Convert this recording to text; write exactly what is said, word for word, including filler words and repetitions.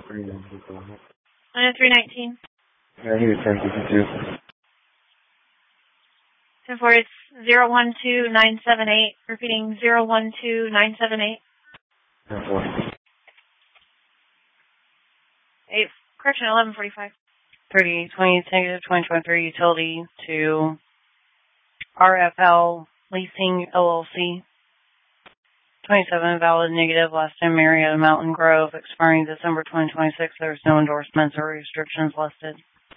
three nineteen. one oh three nineteen. Yeah, he was ten fifty-two. ten four, it's zero one two nine seven eight. Repeating, zero one two nine seven eight. ten four. eight, correction, eleven forty-five. thirty twenty, negative twenty twenty-three utility to R F L Leasing L L C. twenty-seven valid negative, last time Marietta Mountain Grove, expiring December twenty twenty-six. There's no endorsements or restrictions listed.